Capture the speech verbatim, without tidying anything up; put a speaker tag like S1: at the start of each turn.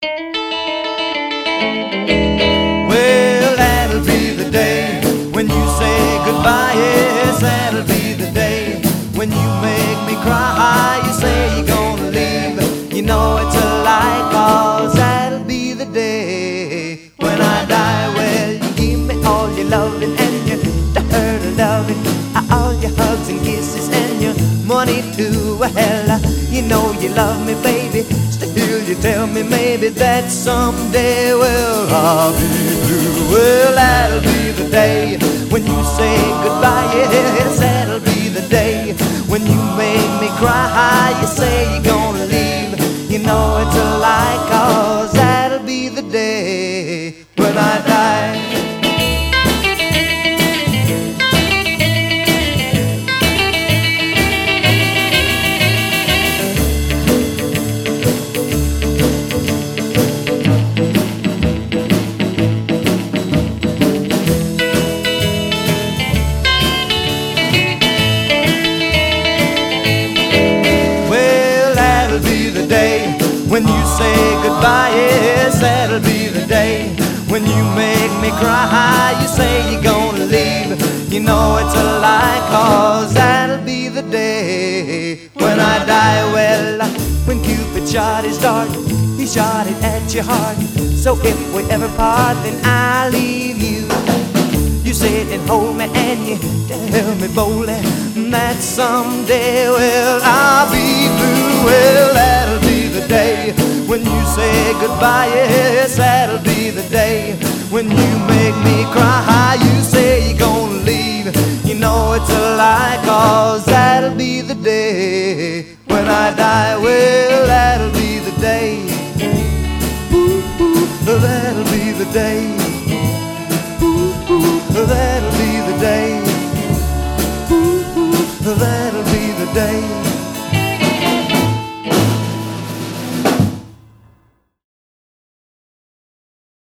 S1: Well, that'll be the day when you say goodbye. Yes, that'll be the day when you make me cry. You say you're gonna leave, you know it's a lie, 'cause that'll be the day when I die. Well, you give me all your loving and your hurt loving, all your hugs and kisses and your money too. Well, you know you love me, baby. Still you tell me maybe that someday, well, I'll be blue. Well, that'll be the day when you say goodbye. Yes, that'll be the day when you make me cry. You say you're gonna leave, you know it's a lie, 'cause that'll be the day when I die. When you say goodbye, yes, that'll be the day when you make me cry. You say you're gonna leave, you know it's a lie, 'cause that'll be the day when I die. Well, when Cupid shot his dart, he shot it at your heart. So if we ever part, then I'll leave you. You sit and hold me and you tell me boldly that someday, well, I'll be blue. Well, that'll be the day when you say goodbye. Yes, that'll be the day when you make me cry. You say you're gonna leave, you know it's a lie, 'cause that'll be the day when I die. Well, that'll be the day